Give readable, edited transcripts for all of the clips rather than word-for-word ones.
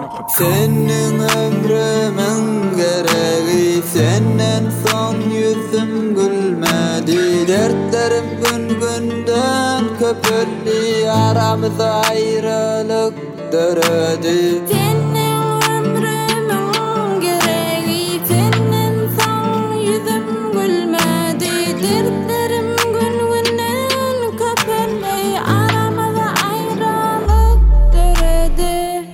Senin ömrümün gereği, senden son yüzüm gülmedi. Dertlerim gün günden köpürdü, aramızda ayrılık döredi. Senin ömrümün gereği, senden son yüzüm gülmedi. Dertlerim gün günden köpürdü, aramızda ayrılık döredi.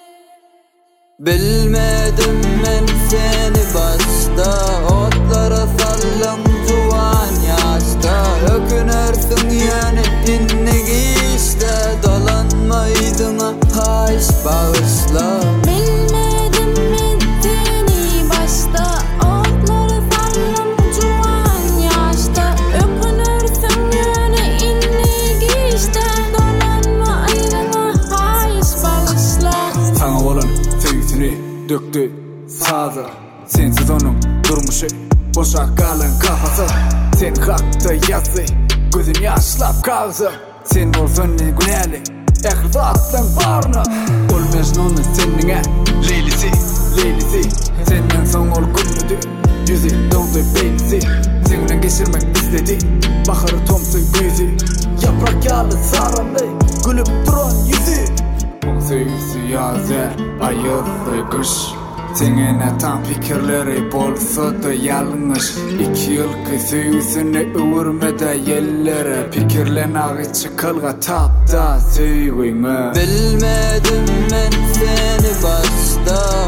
Bilmedim men seni başta, otlara sallan juwan yaşta. Ökünürsün yani dinlik işte, dolanmaydına haş bağışla. Bilmedim men seni başta, otlara sallan juwan yaşta. Ökünürsün yani dinlik işte, dolanmaydına haş bağışla. Sana olan sevgisini döktü sağda, sensiz onun durmuşu boşa kalan kafası. Sen hakta yazdı, gözün yaşlap kaldı. Sen olsun ne güneli, ehlivatlan barna. Ol Mecnun'un seninle Leylisi, Leylisi. Senden son ol gülmedi, yüzü doldu beynisi. Seninle geçirmek istedi, baharı tomsu gözü. Yaprak yağlı sarılı, gülüp duran yüzü. Sevgisi yazer, ayırdı kış. Seninle tam fikirleri bolsa da yanlış. 2 yılki sevgisini öğürmede yellere. Fikirlen ağı çıkılga tapta sevgimi. Bilmedim men seni başta,